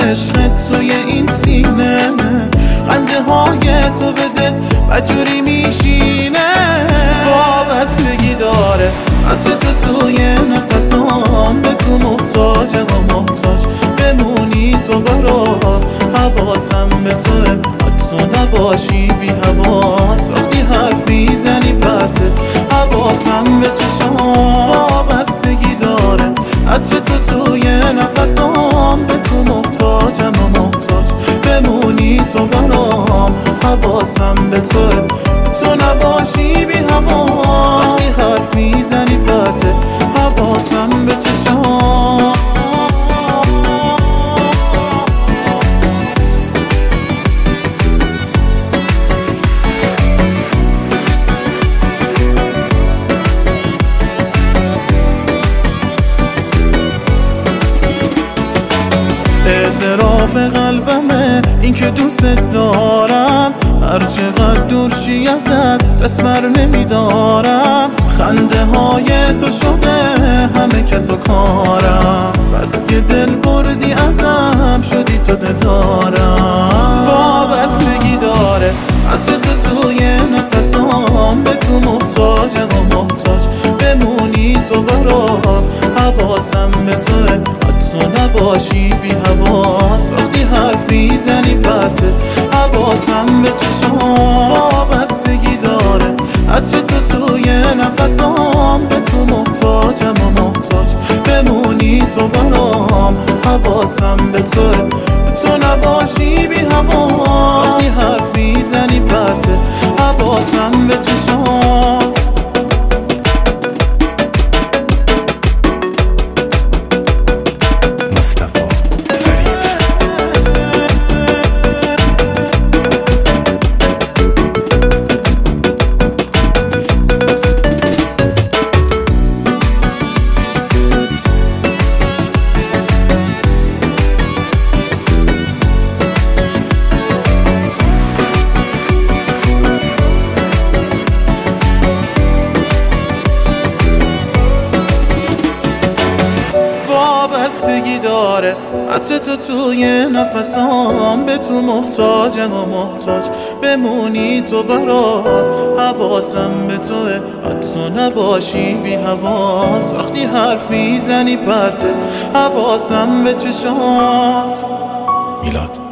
عشقت توی این سینه، خنده های تو به دل بدجوری میشینه. وابستگی داره عطر تو توی نفسام، به تو محتاجم و محتاج بمونی تو برام. حواسم به توه، تو نباشی بی حواس، وقتی حرف میزنی پرته حواسم به چشام. وابستگی داره عطر تو توی نفسام، به تو محتاجم و محتاج بمونی تو برام. حواسم به توه، تو نباشی بی حواس، وقتی حرف میزنی پرته حواسم به چشام. اعتراف قلبمه این که دوست دارم، هر چقدر دور شی ازت دست بر نمیدارم. خنده های تو شده همه کس و کارم، بس که دل بردی ازم شدی تو دلدارم. وابستگی داره عطر تو توی نفسام، به تو محتاجم و محتاج بمونی تو برام. حواسم به توه، تو نباشی بی حواس، وقتی حرف میزنی پرته حواسم به چشام. وابستگی داره عطر تو توی نفسام، به تو محتاجم و محتاج بمونی تو برام. حواسم به توه، تو نباشی بی حواس، وقتی حرف میزنی پرته حواسم به چشام. وابستگی داره عطر تو توی نفسام، به تو محتاجم و محتاج بمونی تو برام. حواسم به توه، تو نباشی بی حواس، وقتی حرف میزنی پرته حواسم به چشات. میلاد